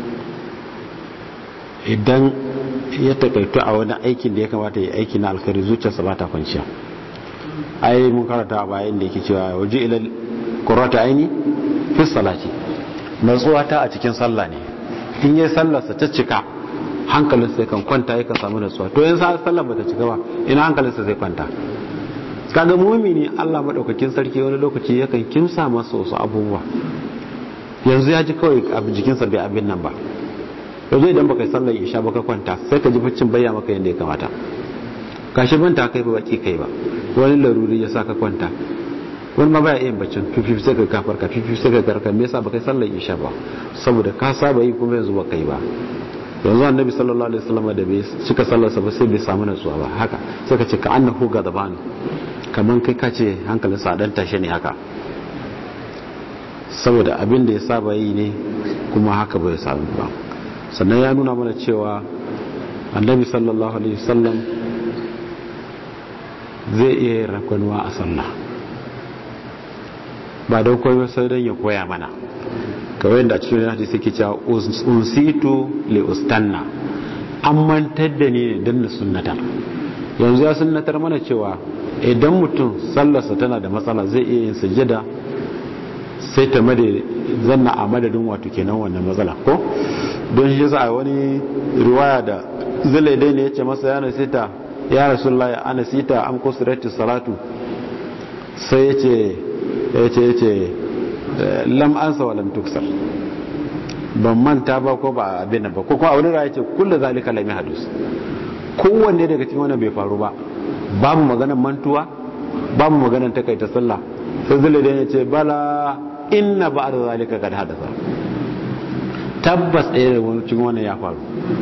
idan ya takaitu a wani aikin da ya kamata ya aiki na alkhairi, zuciyarsa ba ta kwanciya. ai mun karanta a bayan da yake cewa waje ilal qurrata aini fi salati, natsuwa ta a cikin sallah ne. in yayi sallarsa ta cika, hankalinsa sai kan kwanta, yakan samu natsuwa. to yanzu sallar bata cika ba, ina hankalinsa zai kwanta? kaga mu'mini Allah madaukakin sarki wani lokaci yakan kimsa masa wasu abubuwa, yanzu ya ji kawai abin jikinsa bai abin nan ba. yanzu idan baka yi sallar isha baka kwanta, sai ka ji baccin bayya maka yadda ya kamata. kashi banta kai ba baki kai ba, wani laruri ya sa ka kwanta, wani ma baya yin baccin fifi sai ka kafar ka fifi sai ka karka. me yasa baka yi sallar isha ba? saboda ka saba yi kuma yanzu baka yi ba. yanzu annabi sallallahu alaihi wasallam da bai cika sallar sa ba, sai bai samu natsuwa ba. haka sai ka ce ka annahu gadabani, kaman kai ka ce hankalinsa dan tashe ne haka, saboda abin da ya saba yi ne kuma haka bai samu ba. sannan ya nuna mana cewa annabi sallallahu alaihi wasallam zai iya rakwanuwa a sallah, ba don koyo sai don ya koya mana. kawai da a cikin hadisi suke cewa unsitu li ustanna, an mantar da ni don na sunnatar. yanzu ya sunnatar mana cewa idan mutum sallarsa tana da matsala, zai iya yin sujada sai ta made zanna a madadin wato kenan wannan matsala ko. don shi yasa a wani riwaya da zulaidai ne ya ce masa ya nasita ya rasulullahi ana sita am kusurati salatu, sai ya ce ya ce ya ce lam ansa wa lam tuksar, ban manta ba ko ba abin nan ba. ko kuma a wani raya ce kullu zalika lam yahdus, kowanne daga cikin wannan bai faru ba. babu maganar mantuwa, babu maganar takaita sallah. sai zulaidai ya ce bala inna ba'da zalika kad hadatha, tabbas ɗaya da wani cikin wannan ya faru.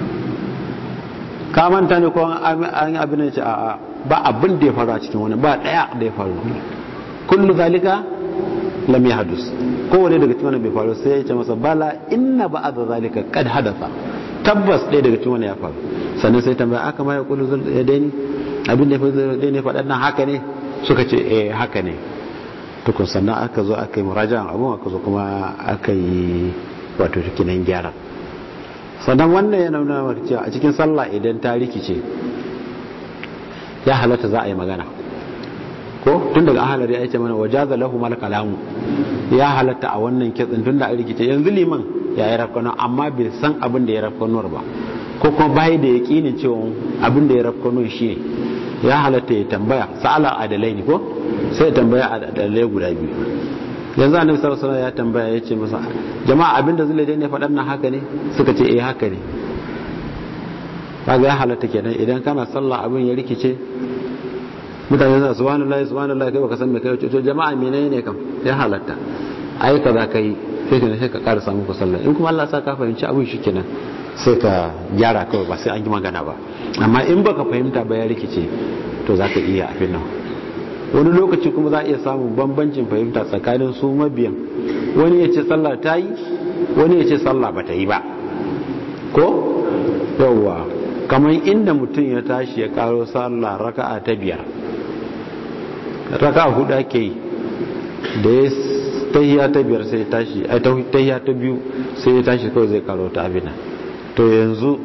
ka manta ne ko an yi abin da ce a ba abin da ya faru a cikin wannan, ba ɗaya da ya faru. kullu zalika lam yahdus, kowane daga cikin wannan bai faru. sai ya ce masa bala inna ba'da zalika kad hadatha, tabbas ɗaya daga cikin wannan ya faru. sannan sai tambaya aka ma ya kullu zul yadaini, abin da ya faru da ne faɗan nan haka ne? suka ce eh haka ne. tukun sannan aka zo aka yi muraja'an abun, aka zo kuma aka yi wato kinan gyara. sannan wannan yana nuna maka cewa a cikin sallah idan ta rikice ya halatta za a yi magana ko. tun daga ahalari ya ce mana wajaza lahu mal kalamu, ya halatta a wannan kitsin tun da a rikice. yanzu liman ya yi rafkano amma bai san abin da ya rafkanuwar ba, ko kuma bai da yaƙinin cewa abin da ya rafkano shi ne. ya halatta ya tambaya, sa'ala adalai ne ko, sai ya tambaya adalai guda biyu. yanzu annabi sallallahu alaihi wasallam ya tambaya, ya ce masa jama'a abinda zulaidai ne faɗan nan haka ne? suka ce eh haka ne. kaga ya halatta kenan idan kana sallah abin ya rikice, mutane suna subhanallahi subhanallahi kai baka san me kai, to jama'a menene kam? ya halatta ai kaza kai, sai ka sai ka ƙara samu ku sallah. in kuma Allah ya sa ka fahimci abin shikenan, sai ka gyara kawai, ba sai an yi magana ba. amma in baka fahimta ba ya rikice, to zaka iya abin nan wani lokaci kuma za a iya samun bambancin fahimta tsakanin su mabiyan, wani ya ce sallah ta yi, wani ya ce sallah ba ta yi ba ko yawwa. kamar inda mutum ya tashi ya karo sallah raka'a ta biyar, raka'a hudu ake yi, da ya tahiya ta biyar sai ya tashi, ai tahiya ta biyu sai ya tashi kawai zai karo ta abina, to yanzu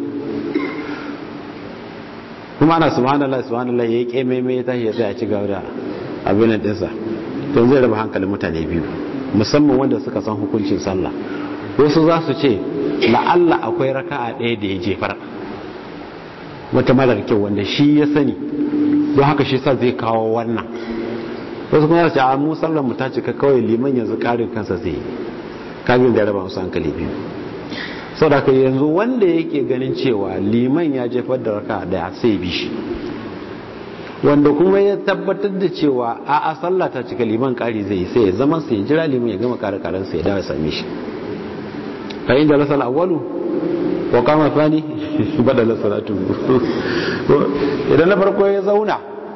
kuma ana subhanallah subhanallah ya yi kememe ya tashi ya sai a ci gaba da abinan dinsa, to zai raba hankalin mutane biyu, musamman wanda suka san hukuncin sallah. Wasu za su ce la'alla akwai raka'a ɗaya da ya jefar, wata marar kyau wanda shi ya sani, don haka shi sa zai kawo wannan. Wasu kuma ce a mu sallar mu ta cika, kawai liman yanzu ƙarin kansa zai yi, kabin da raba musu hankali biyu. sau da ka yanzu wanda yake ganin cewa liman ya jefar da raka'a ɗaya sai bi shi, wanda kuma ya tabbatar da cewa a a sallah ta cika liman ƙari zai yi, sai ya zama sai ya jira liman ya gama ƙara ƙaran sai ya dawo ya same shi. fa in jalasa al-awwalu wa qama thani badala salatu. Idan na farko ya zauna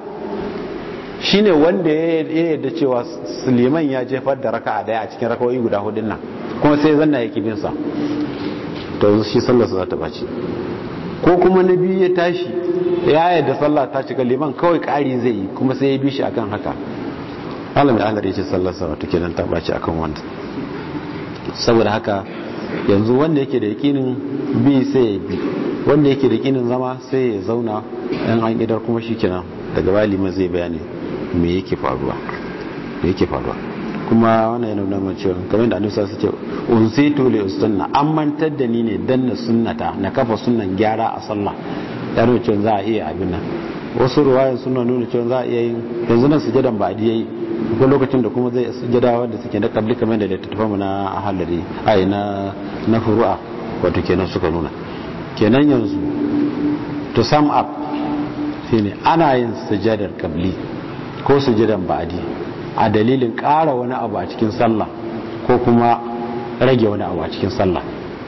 shine wanda ya yarda cewa liman ya jefar da raka'a daya a cikin rakawoyi guda hudun nan, kuma sai zanna yake bin sa, to shi sallar sa za ta baci. Ko kuma na biyu ya tashi ya yarda sallah ta cika, liman kawai ƙari zai yi, kuma sai ya bi shi akan haka, alamin Allah ya ce sallar sa wato kenan ta baci akan wanda. Saboda haka yanzu wanda yake da yakinin bi sai ya bi, wanda yake da yakinin zama sai ya zauna, yan an idar kuma shikenan daga baya liman zai bayani me yake faruwa me yake faruwa kuma wannan yana nuna cewa kamar da Annabi sallallahu alaihi wasallam ce unsitu li usunna, an mantar da ni ne dan na sunnata, na kafa sunnan gyara a sallah. Ya nuna cewa za a iya abin nan. Wasu ruwayan suna nuna cewa za a iya yin yanzu nan sujadan ba yayi ko lokacin da kuma zai sujada wanda suke da kabli kamar da littattafan mu na ahalari ai na na furu'a wato kenan suka nuna. Kenan yanzu to sum up shine ana yin sujadar kabli ko sujadan ba'di a dalilin ƙara wani abu a cikin sallah ko kuma rage wani abu a cikin sallah.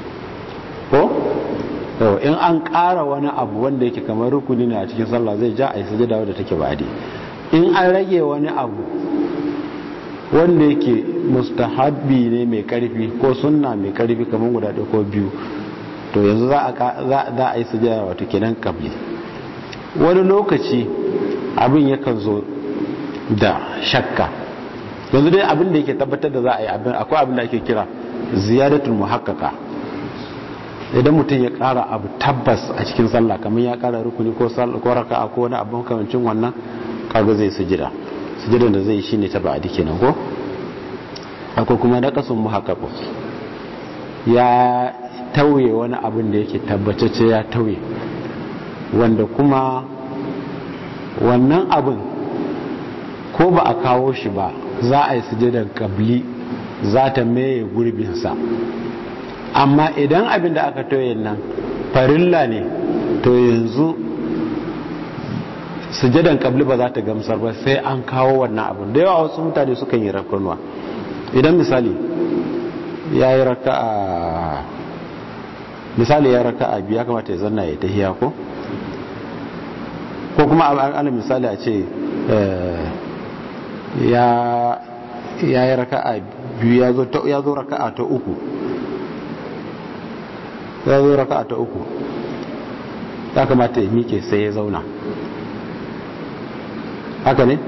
Ko in an ƙara wani abu wanda yake kamar rukuni ne a cikin sallah zai ja a yi sujada wadda take ba'di. In an rage wani abu wanda yake mustahabbi ne mai karfi ko sunna mai karfi kamar guda ɗaya ko biyu, to yanzu za a yi sujada wato kenan kabli. Wani lokaci abin yakan zo da shakka, yanzu dai abin da yake tabbatar da za a yi abin, akwai abin da ake kira ziyadatul muhaqqaqa. Idan mutum ya kara abu tabbas a cikin sallah, kamar ya kara rukuni ko ko raka'a ko wani abu kamancin wannan, kaga zai sujada. Sujadan da zai yi shine ta ba'di kenan ko. Akwai kuma naqasun muhaqqaq, ya tauye wani abin da yake tabbatacce ya tauye, wanda kuma wannan abin ko ba a kawo shi ba za a yi sujadar kabli, za ta maye gurbinsa. Amma idan abin da aka tauye nan farilla ne, to yanzu sujadan kabli ba za ta gamsar ba, sai an kawo wannan abin. Da yawa wasu mutane sukan yi rafkanuwa. Idan misali ya yi raka'a misali ya raka'a biya kamata ya zanna ya tahiya ko ko kuma alal misali a ce ya ya yi raka'a biyu ya zo ya zo raka'a ta uku ya zo raka'a ta uku ya kamata ya mike sai ya zauna, haka ne?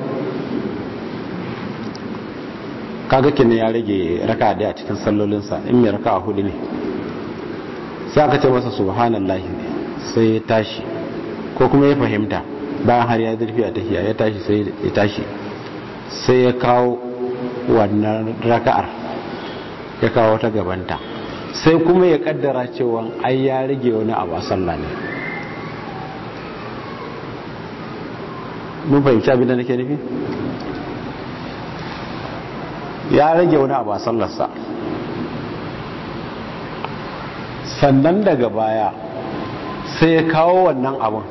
Kaga kenan ya rage raka'a daya a cikin sallolinsa, in mai raka'a hudu ne. Sai aka ce masa subhanallahi sai ya tashi, ko kuma ya fahimta bayan har ya zurfi a tahiya ya tashi sai ya tashi sai ya kawo wannan raka'ar, ya kawo ta gabanta, sai kuma ya kaddara cewa ai ya rage wani abu a sallah ne. Mun fahimci abin da nake nufi? Ya rage wani abu a sallarsa, sannan daga baya sai ya kawo wannan abun,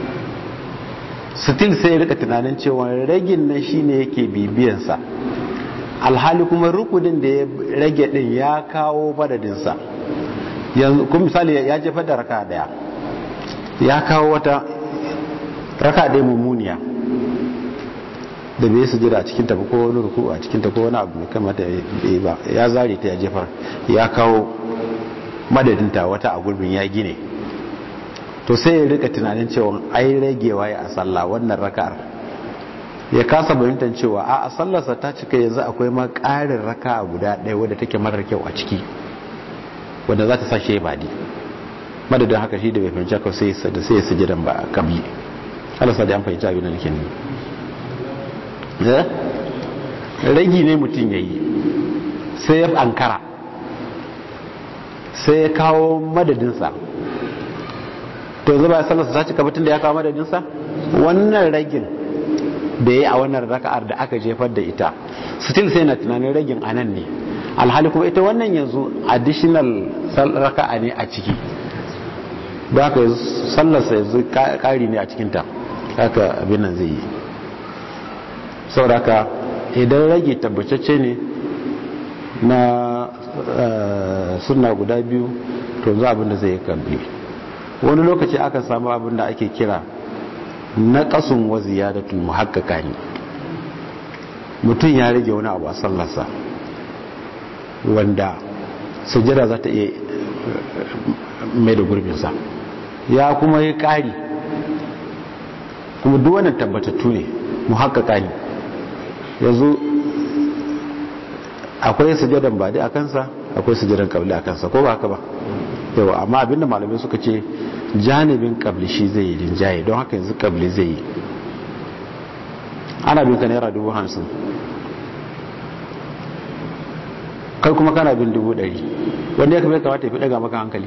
still sai ya rika tunanin cewa ragin nan shine yake bibiyansa, alhali kuma rukunin da ya rage din ya kawo badadinsa. Yanzu kuma misali ya jefa da raka daya, ya kawo wata raka daya mummuniya, da bai sujada a cikin ta ko wani ruku a cikin ta ko wani abu mai kamata ya ba ya zare ta ya jefar ya kawo madadinta wata a gurbin ya gine, to sai ya rika tunanin cewa ai ragewa ya a sallah wannan raka'ar, ya kasa bayyantar cewa a sallarsa ta cika yanzu akwai ma ƙarin raka'a guda ɗaya wadda take marar kyau a ciki wadda za ta sashe ya badi, madadin haka shi da bai fahimci haka sai da sai ya sujudan ba kabli. Allah sa da an fahimci abin da nake ne eh ragi ne mutum yayi sai ya ankara sai ya kawo madadinsa, to yanzu ba ya sallarsa ta cika batun da ya kawo madadinsa. wannan ragin da ya yi a wannan raka'ar da aka jefar da ita still sai na tunanin ragin anan ne, alhali kuma ita wannan yanzu additional raka'a ne a ciki, da haka sallarsa yanzu kari ne a cikinta, haka abin nan zai yi. sauraka idan rage tabbatacce ne na sunna guda biyu to za abin da zai yi kabli. wani lokaci aka samu abin da ake kira na kasun wa ziyadatul muhaqqaqa ne, mutum ya rage wani abu a sallarsa wanda sujjada za ta iya mai da gurbinsa, ya kuma yi ƙari, kuma duk wannan tabbatattu ne muhaqqaqa ne. yanzu akwai sujjadan badi a kansa akwai sujjadan qabli a kansa, ko ba haka ba yawa, amma abinda malamai suka ce janibin qabli shi zai yi rinjaye, don haka yanzu qabli zai yi. ana bin ka naira dubu hamsin kai kuma kana bin dubu ɗari, wanda ya kamata ya fi daga maka hankali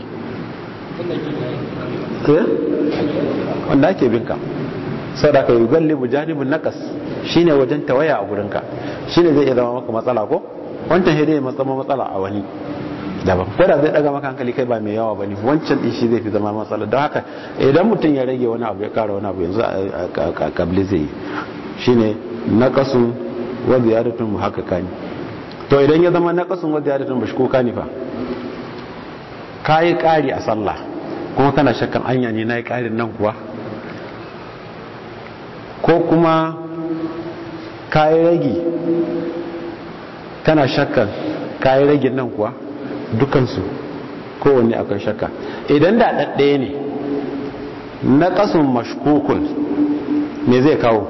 wanda ake bin ka. sau da ka yi gallibu janibin nakas shi ne wajen tawaya a gurinka, shi ne zai iya zama maka matsala, ko wancan hede ya zama matsala a wani daban, ko da zai daga maka hankali kai ba mai yawa bane, wancan din shi zai fi zama matsala. don haka idan mutum ya rage wani abu ya kara wani abu yanzu a kabli zai yi, shine naqasun wa ziyadatun muhaqqaqani. to idan ya zama naqasun wa ziyadatun mashkukani fa, kai kari a sallah kuma kana shakkan anya ne nayi karin nan kuwa, ko kuma kai rage kana shakkan kai ragin nan kuwa, dukansu kowanne akan shakka. idan da ɗaɗɗaya ne na ƙasun mashkukun me zai kawo,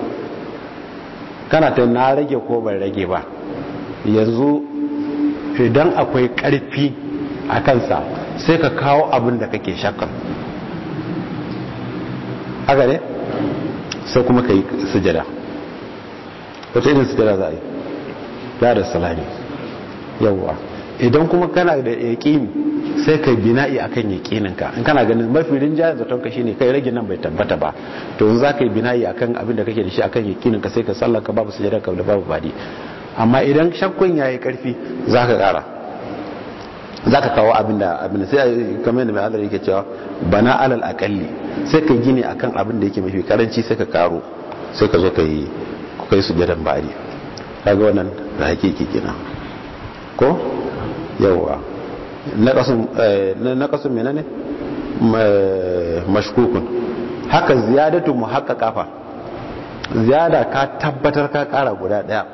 kana ta na rage ko ban rage ba, yanzu idan akwai ƙarfi a kansa sai ka kawo abin da kake shakka, haka ne sai kuma ka yi sujada. wata irin sujada za a yi ya da salami yawwa. idan kuma kana da yaƙini sai kai bina'i akan yaƙininka, in kana ganin mafi rinjayen zaton ka shine kai rage nan bai tabbata ba, to in za ka yi bina'i akan abin da kake da shi akan yaƙininka sai ka sallaka babu sujada ka da babu badi. amma idan shakkun yayi karfi za ka ƙara, za ka kawo abin da abin sai kamar yadda mai adar yake cewa bana alal aƙalli, sai ka gini akan abin da yake mafi karanci sai ka karo, sai ka zo ka yi kai sujadan badi. kaga wannan da hakiki kenan ko yawa. na kasun menene mashkukun. haka ziyadatu muhaqqaqa fa, ziyada ka tabbatar ka kara guda daya,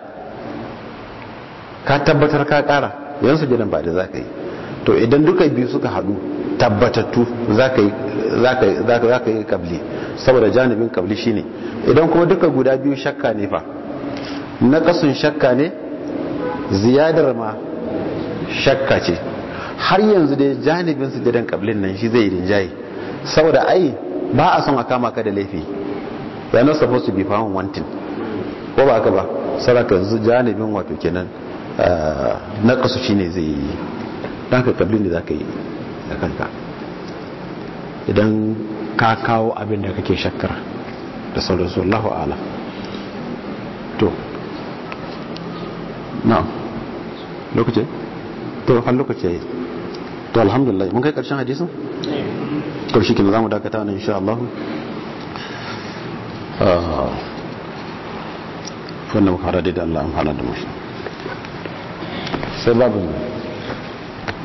ka tabbatar ka kara yanzu gidan ba da zaka yi. to idan duka biyu suka hadu tabbatattu zaka yi zaka zaka zaka yi kabli, saboda janibin kabli shine. idan kuma duka guda biyu shakka ne fa, na kasun shakka ne, ziyadar ma shakka ce, har yanzu dai janibin sujudan qablin nan shi zai yi rinjaye, saboda ai ba a son a kama ka da laifi, you are not supposed to be found wanting, ko ba haka ba. saraka yanzu janibin wato kenan na kasu shine zai yi, dan ka qablin da zaka yi da kanka idan ka kawo abin da kake shakkar da sallallahu Allahu a'ala. to na lokaci to har lokaci to alhamdulillah mun kai karshen hadisin to shi kenan zamu dakata nan insha Allah. ah wannan muka hada da Allah amfana da mu sai babu